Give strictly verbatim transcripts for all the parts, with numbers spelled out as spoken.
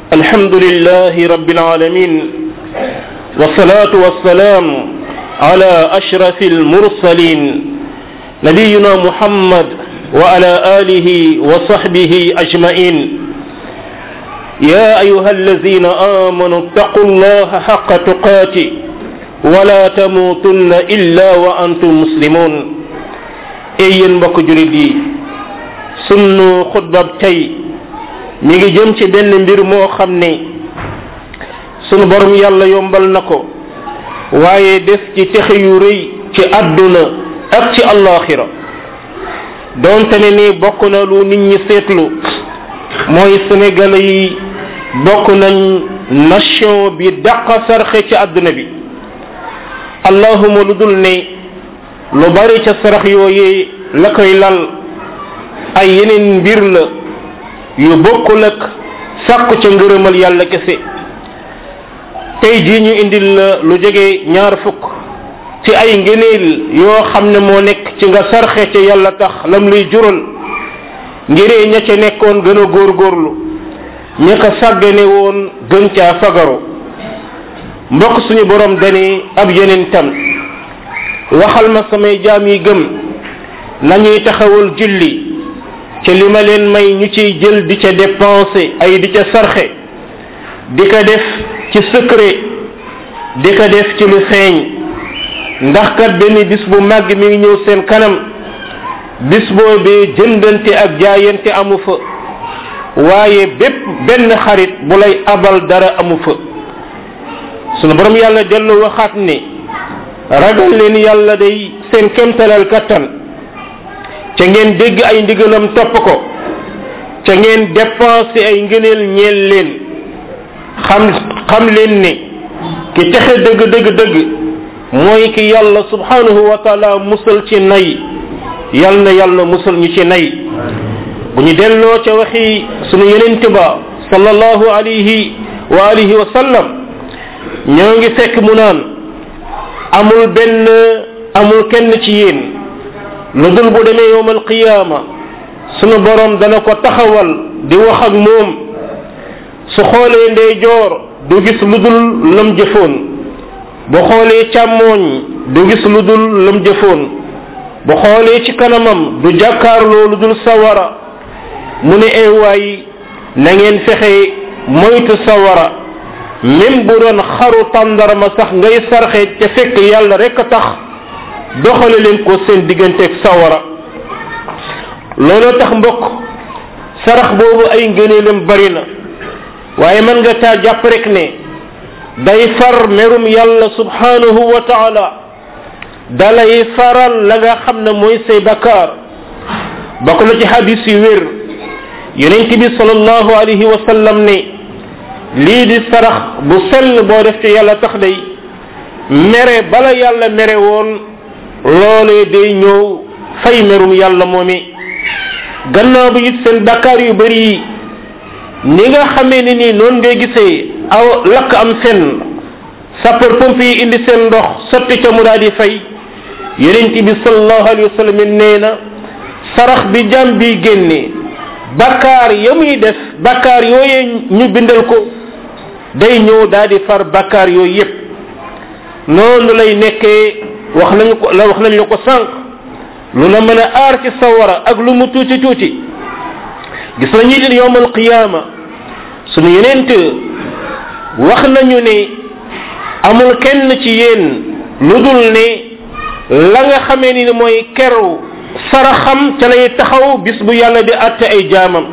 الحمد لله رب العالمين والصلاة والسلام على أشرف المرسلين نبينا محمد وعلى آله وصحبه أجمعين يا أيها الذين آمنوا اتقوا الله حق تقاته ولا تموتن إلا وأنتم مسلمون أيين بك جردي سنو خطبة تي mi ngi jëm ci benn mbir moo xam ne sunu borom yàlla yombal na ko waaye def ci texe yu rëy ci àdduna ak ci allaxira doonte ne ni bokk na lu nit ñi seetlu mooy sénégalais yi bokk nañ nation bi dàq sarxe ci àdduna bi allahuma lu dul ne lu bari ca sarax yooyee la koy lal ay yeneen mbir la yu bokkul ak sàkku ca ngërëmal yàlla kese tey jii ñu indil la lu jege ñaar fukk ci ay ngëneel yoo xam ne moo nekk ci nga sarxe ca yàlla tax lam lay jural ngiree ña ca nekkoon gën a góorgóorlu ña ko sàggane woon gën caa fagaru mbokk suñu borom dani ab yeneen tam waxal ma samay jaam yi gëm nañuy taxawal julli ci li ma leen may ñu ciy jël di ca dépenser ay di ca sarxe di ko def ci secret di ko def ci lu feeñ ndax kat benn bis bu màgg mi ngi ñëw seen kanam bis boobee jëndante ak jaayante amu fa waaye bépp benn xarit bu lay abal dara amu fa sunu borom yàlla dellu waxaat ne ragal leen yàlla day seen kemtalal kattan ca ngeen dégg ay ndigalam topp ko ca ngeen dépensé ay ngëneel ñeel leen xam xam leen ne ki texe dëgg dëgg dëgg mooy ki yàlla subhanahu wa taala musal ci nay yal na yàlla musal ñu ci nay bu ñu delloo ca waxi sunu yeneen ba sallallahu alayhi wa alihi wa sallam ñoo ngi fekk mu naan amul benn amul kenn ci yéen lu dul bu demee yowmal qiyaama sunu borom dana ko taxawal di wax ak moom su xoolee ndeyjoor du gis lu dul lam jëfoon bu xoolee càmmooñ du gis lu dul lam jëfoon bu xoolee ci kanamam du jàkkaarloo lu dul sawara mu ne ay waay na ngeen fexe moytu sawara même bu doon xaru tàndarma sax ngay sarxe te fekk yàlla rek a tax doxale leen ko seen digganteeg sawara looloo tax mbokk sarax boobu ay ngëneelam bari na waaye mën nga caa jàpp rek ne day far merum yàlla subhanahu wa taala dalay faral la nga xam ne mooy say bakkaar bokk na ci hadis yu wér yonent bi sallallahu alayhi wa sallam ne lii di sarax bu sell boo def ci yàlla tax day mere bala yàlla mere woon loolee day ñëw fay merum yàlla moomi gannaaw bi it seen bakkaar yu bari yi ni nga xamee ni nii noonu ngay gisee aw lakk am fenn sapeur pompier yi indi seen ndox sotti ca mu daal di fay yonent bi sallallahu alayhi wa sallam nee na sarax bi jàmm bi génne bakkaar ya muy def bakkaar yooyee ñu bindal ko day ñëw daal di far bakkaar yooyu yépp noonu lay nekkee wax nañu ko la wax nañu ko sànq lu la mën a aar ci sawara ak lu mu tuuti tuuti gis nañu di yowmal qiyaama sunu yeneent wax nañu ne amul kenn ci yéen lu dul ne la nga xamee ni mooy keru saraxam ca lay taxaw bis bu yàlla di àtte ay jaamam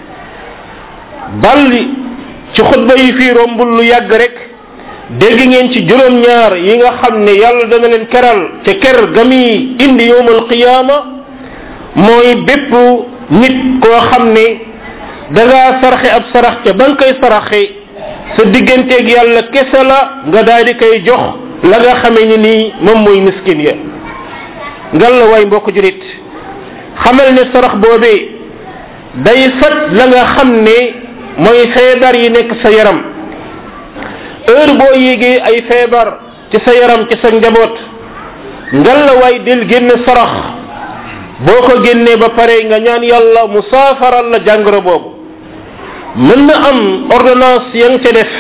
balli ci xutba yi fii rombul lu yàgg rek dégg ngeen ci juróom ñaar yi nga xam ne yàlla dana leen keral te ker gami indi yowmal qiyaama mooy bépp nit koo xam ne dangaa saraxe ab sarax ca ba nga koy saraxe sa digganteeg yàlla kese la nga daal di koy jox la nga xamee ni nii moom mooy miskin ya ngal la waay mbokk julit xamal ne sarax boobee day faj la nga xam ne mooy feebar yi nekk sa yaram heure boo yégee ay feebar ci sa yaram ci sa njaboot ngal la waay del génn sarax boo ko génnee ba pare nga ñaan yàlla mu saafaral la jàngoro boobu mën na am ordonnance ya nga ca def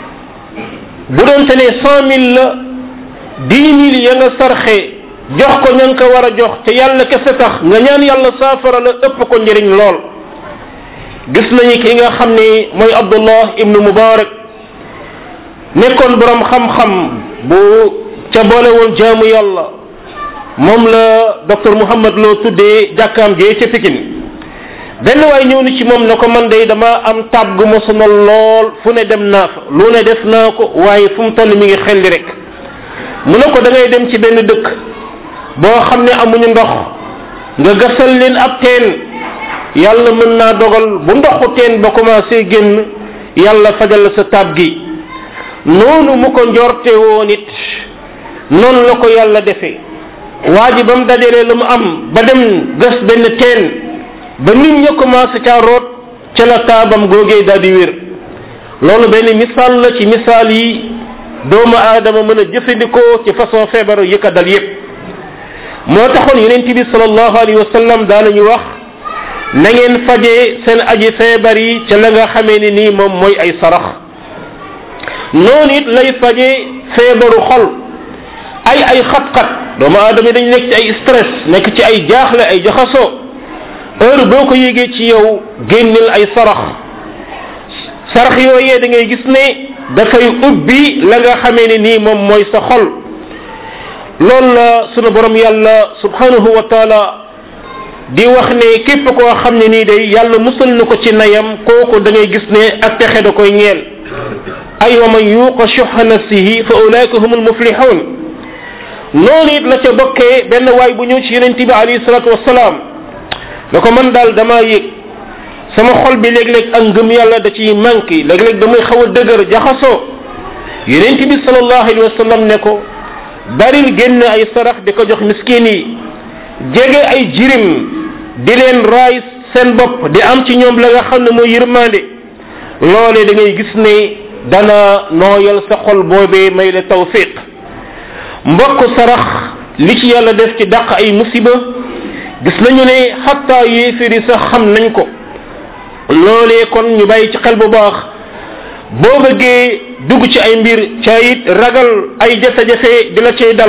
bu doonte ne cent mille la dix mille ya nga sarxe jox ko ña nga ko war a jox te yàlla kese tax nga ñaan yàlla saafara la ëpp ko njëriñ lool. gis nañu ki nga xam ne mooy Abdullah ibnu Mubarak nekkoon borom xam-xam bu ca boole woon jaamu yàlla moom la docteur Mouhammad loo tuddee jàkkaam jee ca Pikine benn waay ñëw ni ci moom na ko man day dama am tab gu ma sonal lool fu ne dem naa fa lu ne def naa ko waaye fu mu toll mi ngi xelli rek mu ne ko da ngay dem ci benn dëkk boo xam ne amuñu ndox nga gasal leen ab teen yàlla mën naa dogal bu ndoxu teen ba commencé génn yàlla fajal sa tab gi noonu mu ko njorte woon it noonu la ko yàlla defee waa ji ba mu dajalee lu mu am ba dem gas benn teen ba nit ña commencé caa root ca la taabam googee daal di wér loolu benn misaal la ci misaal yi doomu aadama mën a jëfandikoo ci façon feebar yi ko dal yépp moo taxoon yonent bi sallallahu alayhi wa sallam daanañu wax na ngeen fajee seen aji feebar yi ca la nga xamee ni nii moom mooy ay sarax noonu it lay fajee feebaru xol ay ay xat-xat doomu aadama yi dañu nekk ci ay stress nekk ci ay jaaxle ay jaxasoo heure boo ko yégee ci yow génneel ay sarax sarax yooyee da ngay gis ne dafay ubbi la nga xamee ne nii moom mooy sa xol loolu la sunu borom yàlla subhanahu wa taala di wax ne képp koo xam ne nii day yàlla musal na ko ci nayam kooku da ngay gis ne ak texe da koy ñeel ay wa man yuuqa shuha nafsihi fa ulaika humul muflihun noonu it la ca bokkee benn waay bu ñëw ci yonente bi alayhi salatu wasalaam da ko man daal damaa yëg sama xol bi léeg-léeg ak ngëm yàlla da ciy manqué léeg-léeg damay xaw a dëgër jaxasoo yonente bi sallallahu alayhi wa sallam ne ko baril génn ay sarax di ko jox miskin yi jege ay jirim di leen raay seen bopp di am ci ñoom la nga xam ne mooy yërmande loolee da ngay gis ne dana nooyal sa xol boobee may la tawfiq mbokk sarax li ci yàlla def ci dàq ay musiba gis nañu ne xatta yéefiri sax xam nañ ko loolee kon ñu bàyyi ci xel bu baax boo bëggee dugg ci ay mbir ca it ragal ay jafe-jafe di la cay dal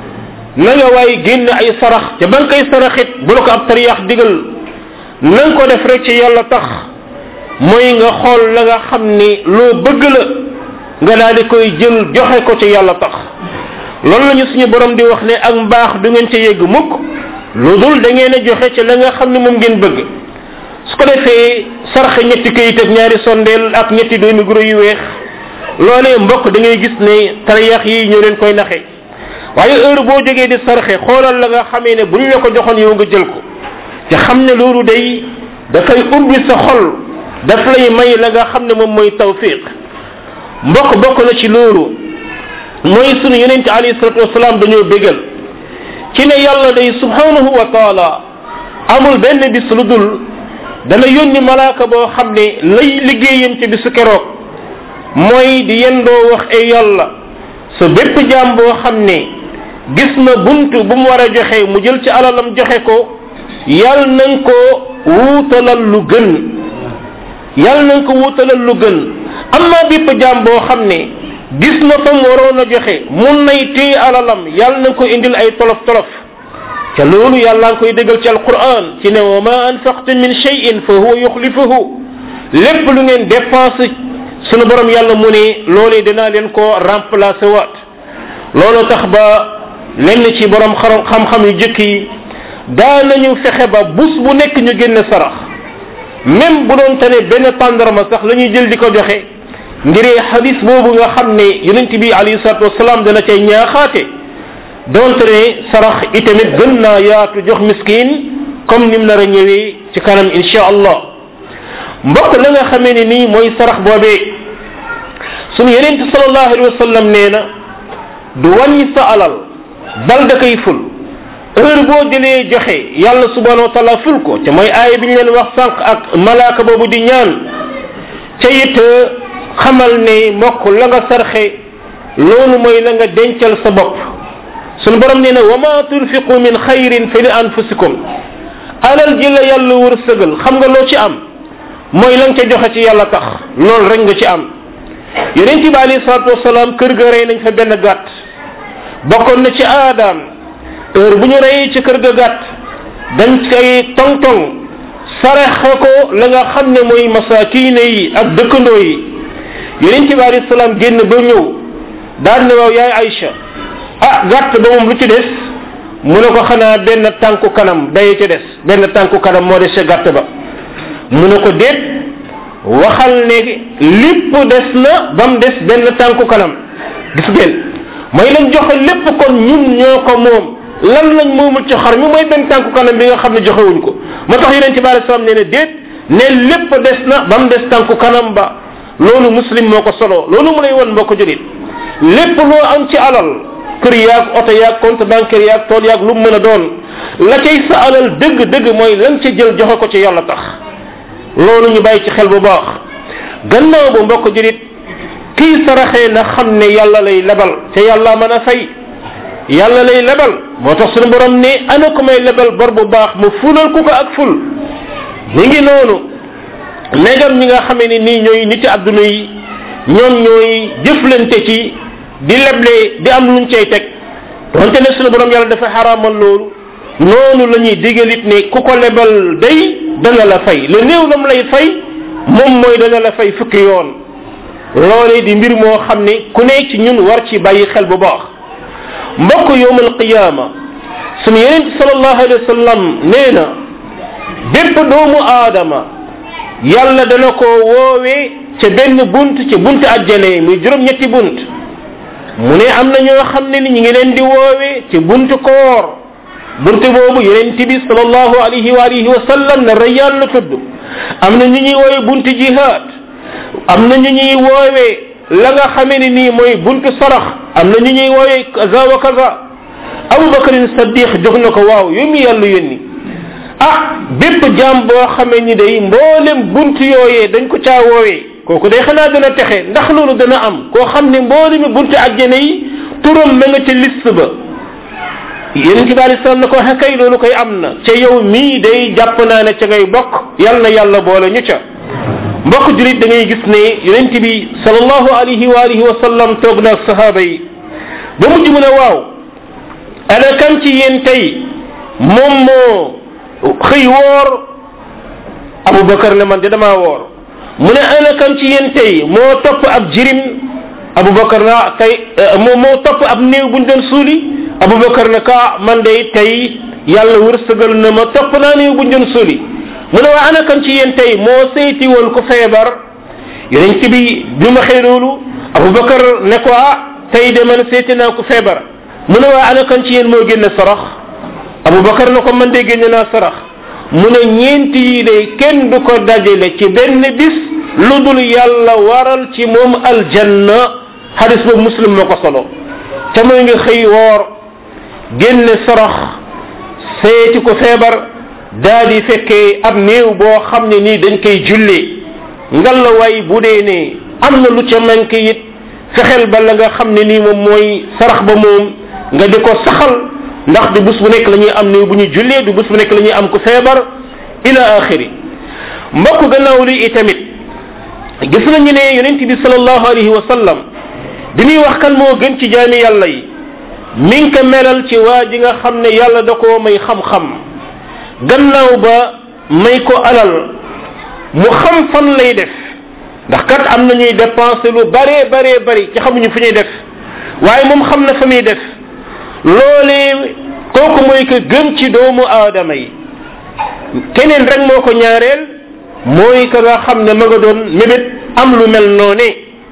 na nga waay génn ay sarax te ba nga koy saraxit bu la ko ab tariyax digal na nga ko def rek ci yàlla tax mooy nga xool la nga xam ni loo bëgg la nga daal di koy jël joxe ko ci yàlla tax loolu la ñu suñu borom di wax ne ak mbaax du ngeen ca yegg mukk lu dul da ngeen a joxe ci la nga xam ne moom ngeen bëgg su ko defee sarxe ñetti kayit ak ñaari sondeel ak ñetti doomi guro yu weex loolee mbokk da ngay gis ne tariyax yi ñoo leen koy naxe waaye heure boo jógee di sarxe xoolal la nga xamee ne buñ la ko joxoon yow nga jël ko te xam ne loolu day dafay ubbi sa xol daf lay may la nga xam ne moom mooy tawfiq mbokk bokk na ci loolu mooy sunu yonente alayhi salatu wasalaam dañoo bégal ci ne yàlla day subhanahu wa taala amul benn bis lu dul dana yónni malaaka boo xam ne lay liggéeyam ci bisu keroog mooy di yendoo wax ay yàlla sa bépp jaam boo xam ne gis na bunt bu mu war a joxe mu jël ci alalam joxe ko yàlla nañ ko wuutalal lu gën yàlla nañ ko wuutalal lu gën amma bépp jaam boo xam ne gis na fa mu waroon a joxe mun nay téye alalam yàlla nañ ko indil ay tolof tolof ca loolu yàlla nga koy déggal ci alquran ci ne wa ma anfaqtum min shay'in fa huwa yukhlifuhu lépp lu ngeen dépense sunu borom yàlla mu ne loolee dinaa leen ko remplacer waat loolu tax ba lenn ci borom xam-xam yu jëkk yi daa nañu fexe ba bus bu nekk ñu génne sarax même bu doon tane benn tàndarma sax la ñuy jël di ko joxe ngiree hadis boobu nga xam ne yonent bi alayhi salatu wasalaam dana cay ñaaxaate donte ne sarax itamit gën naa yaatu jox miskin comme nim nar a ñëwee ci kanam insha allah mbokk la nga xamee ne nii mooy sarax boobee sunu yonent sallallahu alayhi wa sallam nee na du wàññi sa alal dal da koy ful heure boo jëlee joxe yàlla subhanahu wa taala ful ko ca mooy aaya bi ñu leen wax sànq ak malaaka boobu di ñaan ca it xamal ne mbokk la nga sarxe loolu mooy la nga dencal sa bopp sunu borom nee na wa ma tunfiqu min xayrin fa li anfusikum alal ji la yàlla wërsëgal xam nga loo ci am mooy la nga ca joxe ci yàlla tax loolu rek nga ci am yonent bi alayhi salaatu wasalaam kër ga rey nañ fa benn gàtt bokkoon na ci aadaam heure bu ñu reyee ci kër ga gàtt dañ koy tong-tong saraxe ko la nga xam ne mooy masaakiine yi ak dëkkandoo yi yonent bi alayhi salaam génn ba ñëw daal ne waaw yaay Aïcha ah gàtt ba moom lu ci des mu ne ko xanaa benn tànku kanam day ci des benn tànku kanam moo des ca gàtt ba mu ne ko déet waxal ne lépp des na ba mu des benn tànku kanam gis ngeen mooy lañ joxe lépp kon ñun ñoo ko moom lan lañ moomul ci xar mi mooy benn tànku kanam bi nga xam ne joxewuñ ko moo tax yonent bi alayhi salaam ne ne déet ne lépp des na ba mu des tànku kanam ba loolu muslim moo ko solo loolu mu lay won mbokk julit lépp loo am ci alal kër yaag oto yaag compte bancaire yaag tool yaag lu mu mën a doon la cay sa alal dëgg dëgg mooy lan ca jël joxe ko ci yàlla tax loolu ñu bàyyi ci xel bu baax gannaaw bu mbokk julit kii saraxee na xam ne yàlla lay lebal te yàlla mën a fay yàlla lay lebal moo tax suñu borom ne ana ko may lebal bor bu baax mu fulal ku ko ak ful mi ngi noonu negam ñi nga xamee ni nii ñooy niti adduna yi ñoom ñooy jëflante ci di leble di am luñ cay teg donte ne suñu borom yàlla dafa xaraamal loolu noonu la ñuy digalit ne ku ko lebal day dana la fay le néew lam lay fay moom mooy dana la fay fukki yoon loolee di mbir moo xam ne ku ne ci ñun war ci bàyyi xel bu baax mbokk yowmal qiyaama suñu yeneen ci sallallahu alayhi wa sallam nee na bépp doomu aadama yàlla dana ko woowee ca benn bunt ca bunt àjjana yi muy juróom-ñetti bunt mu ne am na ñoo xam ne ni ñu ngi leen di woowee ca bunt koor bunt boobu yonent bi sallallahu alayhi wa alihi wa sallam ne Rayyaan la tudd am na ñu ñuy woowee bunt jihaad am na ñu ñuy woowee la nga xamee ne nii mooy buntu sarax am na ñu ñuy woowee kaza wa kaza Abubakarin Saddiq jox na ko waaw yu mu yàlla yónni ah bépp jaam boo xamee ni day mboolem buntu yooyee dañ ko caa woowee kooku day xanaa dana texe ndax loolu dana am koo xam ne mboolemi buntu àjjana yi turam ma nga ca liste ba yéen ci daal di na ko kay loolu koy am na ca yow mii day jàpp naa ne ca ngay bokk yal na yàlla boole ñu ca mbokk julit da ngay gis ne yonent bi sallallahu alayhi wa alihi wa sallam toog na ak sahaaba yi ba mujj mu ne waaw ana kan ci yéen tey moom moo xëy woor Abubakar ne man de damaa woor mu ne ana kan ci yéen tey moo topp ab jirim Abubakar na tey moo moo topp ab néew buñ doon suuli Abubakar ne ka man de tey yàlla wërsëgal na ma topp naa néew buñ doon suuli mu ne waa ana kan ci yéen tey moo seeti woon ko feebar yonent bi bi ma xëy loolu Abubakar ne ko ah tey de man seeti naa ko feebar mu ne waa ana kan ci yéen moo génne sarax Abubakar ne ko man de génne naa sarax mu ne ñeenti yi de kenn du ko dajale ci benn bis lu dul yàlla waral ci moom aljanna hadis boobu muslim moo ko solo te mooy nga xëy woor génne sarax seeti ko feebar daa di fekkee ab néew boo xam ne nii dañ koy julli ngal la waay bu dee ne am na lu ca manqué it fexeel ba la nga xam ne nii moom mooy sarax ba moom nga di ko saxal ndax di bés bu nekk la ñuy am néew bu ñu jullee du bés bu nekk la ñuy am ko feebar ila axiri mbokk gannaaw li itamit gis nañu ne yonent bi sallallahu alayhi wa sallam bi muy wax kan moo gën ci jaami yàlla yi mi ngi ko melal ci waa ji nga xam ne yàlla da koo may xam-xam gannaaw ba may ko alal mu xam fan lay def ndax kat am na ñuy dépenser lu bare bare bari ci xamuñu fu ñuy def waaye moom xam na fa muy def loolee kooku mooy ko gën ci doomu aadama yi keneen rek moo ko ñaareel mooy ka nga xam ne ma nga doon mébét am lu mel noone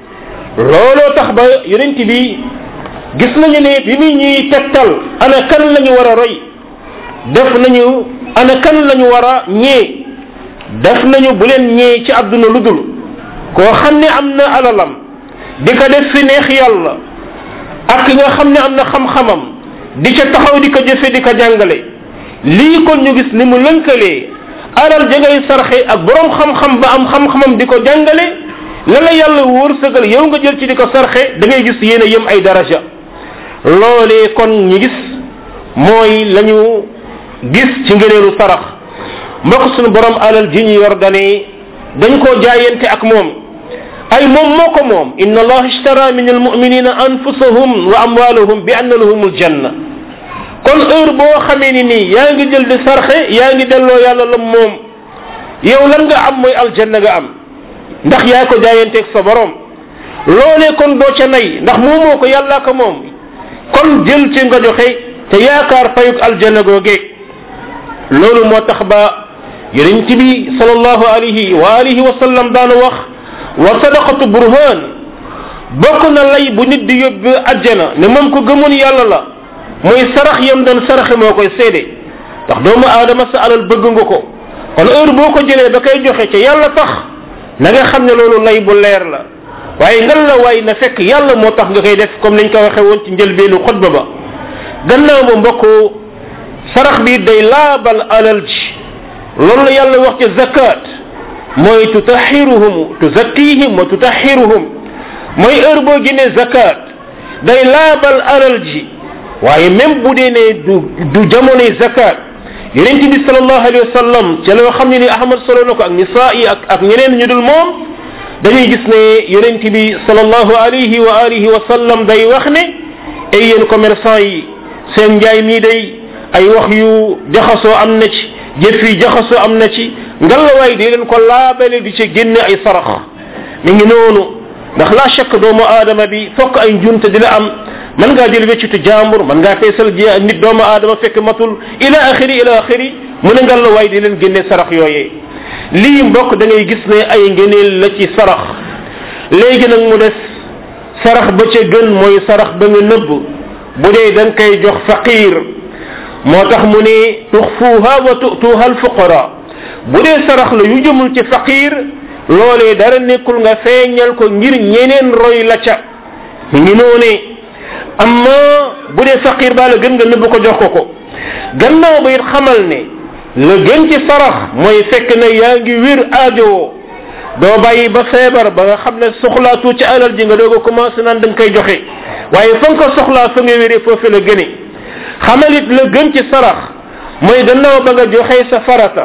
looloo tax ba yonent bi gis nañu ne bi muy ñuy tegtal ana kan lañu war a roy def nañu ana kan lañu war a ñee def nañu bu leen ñee ci àdduna lu dul koo xam ne am na alalam di ko def fi neex yàlla ak ki nga xam ne am na xam-xamam di ca taxaw di ko jëfe di ko jàngale lii kon ñu gis ni mu lënkalee alal ja ngay sarxe ak borom xam-xam ba am xam-xamam di ko jàngale la la yàlla wërsëgal yow nga jël ci di ko sarxe da ngay gis yéen a yem ay daraja loolee kon ñu gis mooy lañu gis ci ngëneelu sarax mbokk suñu borom alal ji ñu yor dane dañ koo jaayante ak moom ay moom moo ko moom inna allaha ishtara min almuminina anfusahum wa amwalahum bi anna lahum aljanna kon heure boo xamee ni nii yaa ngi jël di sarxe yaa ngi delloo yàlla lam moom yow lan nga am mooy aljanna nga am ndax yaa ko jaayanteeg sa borom loolee kon doo ca nay ndax moomoo ko yàllaa ko moom kon jël ci nga joxe te yaakaar payuk aljanna googee loolu moo tax ba yonent bi sallallahu alayhi wa alihi wa sallam daana wax wa sadaqatu burhan bokk na lay bu nit di yóbbu àjjana ne moom ko gëmoon yàlla la mooy sarax yam doon saraxe moo koy seede ndax doomu aadama sa alal bëgg nga ko kon heure boo ko jëlee ba koy joxe ca yàlla tax na nga xam ne loolu lay bu leer la waaye ngal la waay na fekk yàlla moo tax nga koy def comme niñ ko waxee woon ci njëlbeenu xutba ba gannaaw ba mbokk sarax bi day laabal alal ji loolu la yàlla wax ci zakat mooy tutahiruhum tuzakkihim wa tutahiruhum mooy heure boo génnee zakat day laabal alal ji waaye même bu dee ne du du jamonoy zakat yonent bi sallallahu alayhi wa sallam ca loo xam ne ni ahmad solo na ko ak nisaa yi ak ak ñeneen ñu dul moom dañuy gis ne yonent bi sallallahu alayhi wa alihi wa sallam day wax ne ay yéen commerçant yi seen njaay mii day ay wax yu jaxasoo am na ci jëf yi jaxasoo am na ci ngalawaay di leen ko laabale di ci génne ay sarax mi ngi noonu ndax la chaq doomu aadama bi fokk ay njunte di la am man ngaa jël weccitu jàmbur man ngaa feesal ji nit doomu aadama fekk matul ila axiri ila axiri mu ne ngalawaay di leen génne sarax yooyee lii mbokk da ngay gis ne ay ngëneel la ci sarax léegi nag mu des sarax ba ca gën mooy sarax ba nga nëbb bu dee da nga koy jox faqir moo tax mu ne tuxfuha wa tu'tuha alfuqara bu dee sarax la yu jëmul ci faqir loolee dara nekkul nga feeñal ko ngir ñeneen roy la ca mi ngi noonee amma bu dee faqir ba la gën nga nëbb ko jox ko ko gannaaw ba it xamal ne la gën ci sarax mooy fekk na yaa ngi wér aajowoo doo bàyyi ba feebar ba nga xam ne soxlaatu ci alal ji nga doog a commencé naan da nga koy joxe waaye fa nga ko soxlaa fa nga wéree foofu la gëne xamalit la gën ci sarax mooy gannaaw ba nga joxe sa farata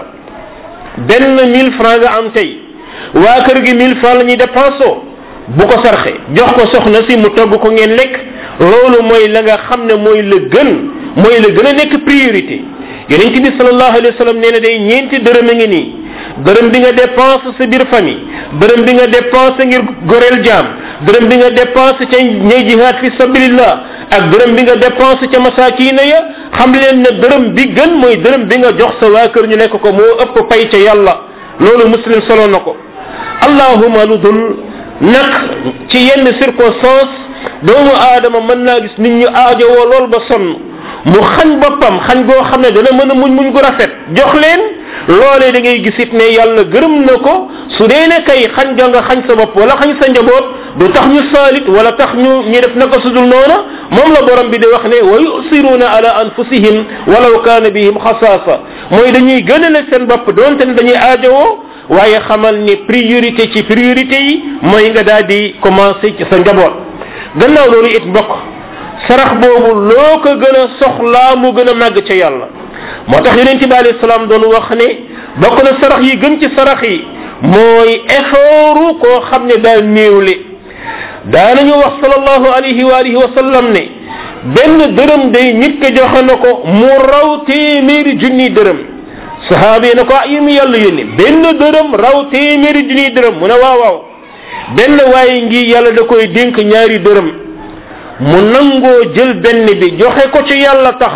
benn mille francs nga am tey waa kër gi mille francs la ñuy dépensé bu ko sarxe jox ko soxna si mu togg ko ngeen lekk loolu mooy la nga xam ne mooy la gën mooy la gën a nekk priorité yonent bi sallallahu alayhi wa sallam nee na day ñeenti dërëm a ngi nii dërëm bi nga dépense sa biir famille dërëm bi nga dépense ngir goreel jaam dërëm bi nga dépense ca ñay jihaad fi sabilillah ak dërëm bi nga dépense ca masakina ya xam leen ne dërëm bi gën mooy dërëm bi nga jox sa waa kër ñu nekk ko moo ëpp pay ca yàlla loolu muslim solo na ko allahuma lu dul nag ci yenn circonstance doomu aadama mën naa gis nit ñu aajowoo lool ba sonn mu xañ boppam xañ goo xam ne dana mën a muñ muñ gu rafet jox leen loolee da ngay gisit ne yàlla gërëm na ko su dee ne kay xañ ga nga xañ sa bopp wala xañ sa njaboot du tax ñu saalit wala tax ñu ñi def naka sudul noona moom la borom bi di wax ne wa yusiruuna ala anfusihim walaw kaana bihim xasaasa mooy dañuy gënale seen bopp doonte ne dañuy aajowoo waaye xamal ni priorité ci priorité yi mooy nga daal di commencé ci sa njaboot gannaaw loolu it mbokk sarax boobu loo ko gën a soxlaa mu gën a màgg ca yàlla moo tax yonent bi alayhi salaam doon wax ne bokk na sarax yi gën ci sarax yi mooy effortu koo xam ne daa néewle daanañu wax sallallahu alayhi wa alihi wa sallam ne benn dërëm day nit ko joxe na ko mu raw téeméeri junni dërëm sahaaba yi na ko ah yi mu yàlla yónni benn dërëm raw téeméeri junni dërëm mu ne waaw waaw benn waaye ngi yàlla da koy dénk ñaari dërëm mu nangoo jël benn bi joxe ko ci yàlla tax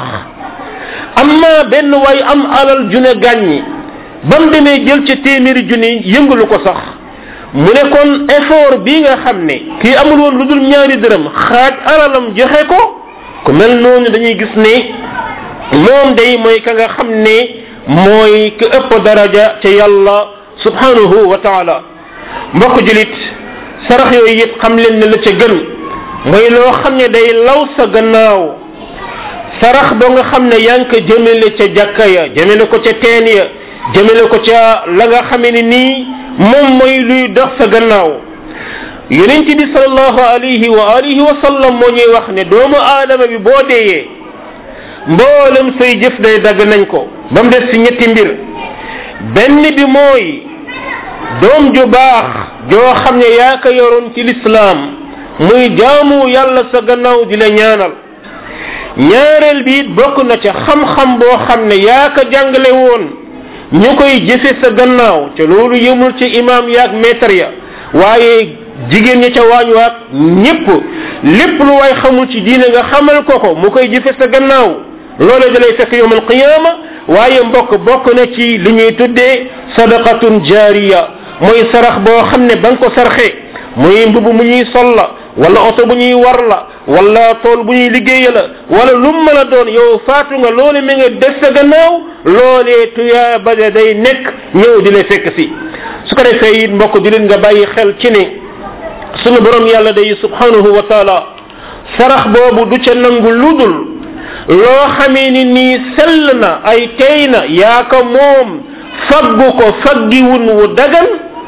amma benn waay am alal june gàññi ba mu demee jël ci téeméeri junni yëngalu ko sax mu ne kon effort bi nga xam ne kii amul woon lu dul ñaari dërëm xaaj alalam joxe ko ku mel noonu dañuy gis ne moom day mooy ka nga xam ne mooy ka ëpp daraja ca yàlla subhanahu wa taala mbokk julit sarax yooyu it xam leen ne la ca gën mooy loo xam ne day law sa gannaaw sarax ba nga xam ne yaa ngi ko jëmale ca jàkka ya jëmale ko ca teen ya jëmale ko ca la nga xamee ne nii moom mooy luy dox sa gannaaw yonent bi sallallahu alayhi wa alihi wa sallam moo ñuy wax ne doomu aadama bi boo deeyee mboolem say jëf day dagg nañ ko ba mu des ci ñetti mbir benn bi mooy doom ju baax joo xam ne yaa ko yoroon ci lislaam muy jaamu yàlla sa gannaaw di la ñaanal ñaareel bi it bokk na ca xam-xam boo xam ne yaa ko jàngale woon ñu koy jëfe sa gannaaw te loolu yëmul ci imam yaag maître ya waaye jigéen ña ca waañ waag ñépp lépp lu waay xamul ci diine nga xamal ko ko mu koy jëfe sa gannaaw loolee da lay fekk yawm al qiyama waaye mbokk bokk na ci li ñuy tuddee sadaqatun jaariya mooy sarax boo xam ne ba nga ko sarxe muy mbubb mu ñuy sol la wala oto bu ñuy war la wala tool bu ñuy liggéeya la wala lu mu mën a doon yow faatu nga loole mi nga des sa gannaaw loolee tuyaa ba day nekk ñëw di la fekk si su ko defee it mbokk di leen nga bàyyi xel ci ne sunu borom yàlla day subhanahu wa taala sarax boobu du ca nangu ludul loo xamee ni nii sell na ay tey na yaa ko moom faggu ko faggiwun wu dagan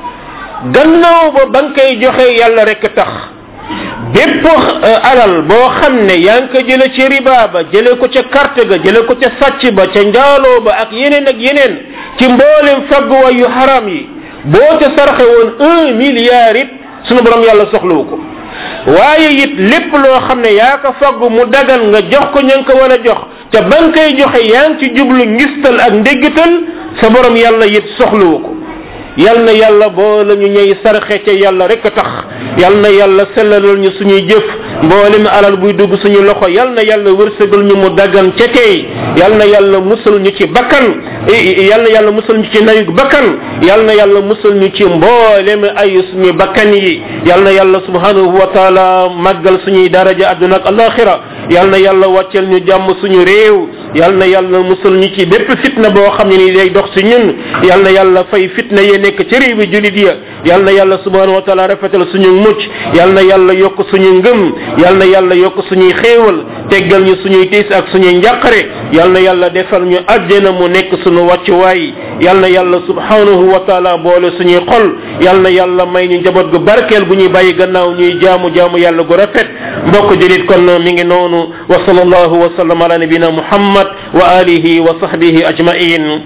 gannaaw ba ba nga koy joxe yàlla rek tax bépp alal boo xam ne yaa ngi ko jële ci riba ba jële ko ca carte ga jële ko ca sàcc ba ca njaaloo ba ak yeneen ak yeneen ci mboolem fagguwaay yu haram yi boo ca sarxe woon un milliard it sunu borom yàlla soxlawu ko waaye it lépp loo xam ne yaa ko faggu mu dagan nga jox ko ña nga ko war a jox ca ba nga koy joxe yaa ngi ci jublu ngistal ak ndéggatal sa borom yàlla it soxlawu ko yal na yàlla boo la ñu ñëy sarxe ca yàlla rek tax yal na yàlla sellalal ñu suñuy jëf mboolem alal buy dugg suñu loxo yal na yàlla wërsëgal ñu mu daggan ca tey yal na yàlla musal ñu ci bakkan yal na yàlla musal ñu ci nayug bakkan yal na yàlla musal ñu ci mboolem ay suñu bakkan yi yal na yàlla subhanahu wa taala màggal suñuy daraja àdduna ak alaxira yal na yàlla wàccel ñu jàmm suñu réew yal na yàlla musal ñu ci bépp fitna boo xam ne ni day dox si ñun yal na yàlla fay fitna yee nekk ci réew bi julit ya yal na yàlla subhanahu wa taala rafetal suñu mucc yal na yàlla yokk suñu ngëm yal na yàlla yokk suñuy xéewal teggal ñu suñuy tiis ak suñuy njàqare yal na yàlla defal ñu àjjana mu nekk suñu wàccuwaay yal na yàlla subhanahu wa taala boole suñuy xol yal na yàlla may ñu njaboot gu barkeel bu ñuy bàyyi gannaaw ñuy jaamu jaamu yàlla gu rafet mbokk julit kon mi ngi noonu wa sallallahu wa sallam ala nabina muhammad wa alihi wa sahbihi ajmain